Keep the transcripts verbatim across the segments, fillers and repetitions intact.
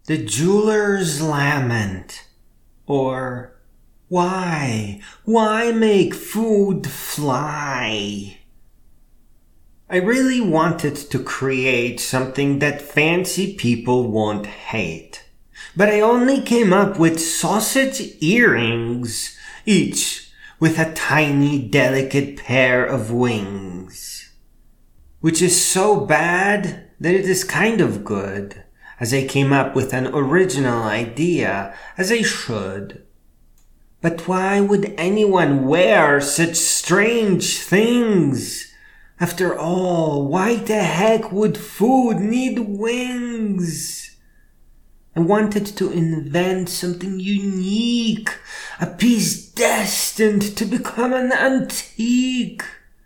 The Jeweler's Lament, or Why? Why make food fly? I really wanted to create something that fancy people won't hate, but I only came up with sausage earrings, each with a tiny delicate pair of wings, which is so bad that it is kind of good, as I came up with an original idea, as I should. But why would anyone wear such strange things? After all, why the heck would food need wings? I wanted to invent something unique, a piece destined to become an antique.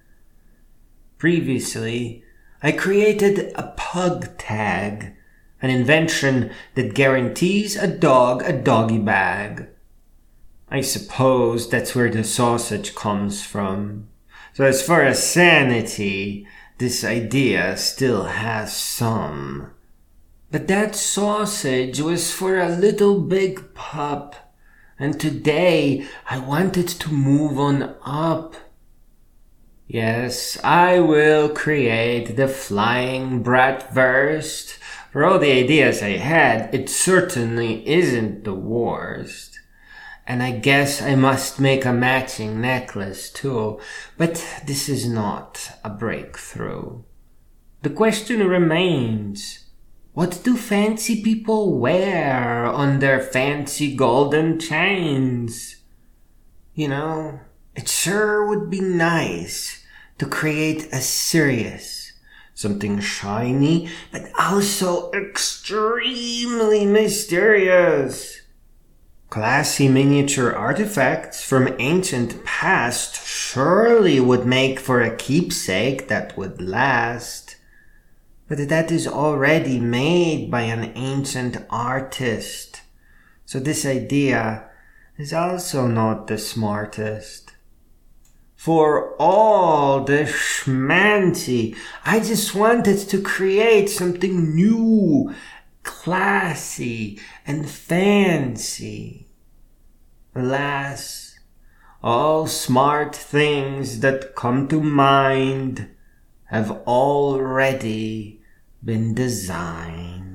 Previously, I created a pug tag, an invention that guarantees a dog a doggy bag. I suppose that's where the sausage comes from. So as far as sanity, this idea still has some. But that sausage was for a little big pup, and today I wanted to move on up. Yes, I will create the flying bratwurst. For all the ideas I had, it certainly isn't the worst. And I guess I must make a matching necklace too, but this is not a breakthrough. The question remains, what do fancy people wear on their fancy golden chains? You know, it sure would be nice to create a serious, something shiny, but also extremely mysterious. Classy miniature artifacts from ancient past surely would make for a keepsake that would last. But that is already made by an ancient artist. So this idea is also not the smartest. For all the schmancy, I just wanted to create something new, classy, and fancy. Alas, all smart things that come to mind have already been designed.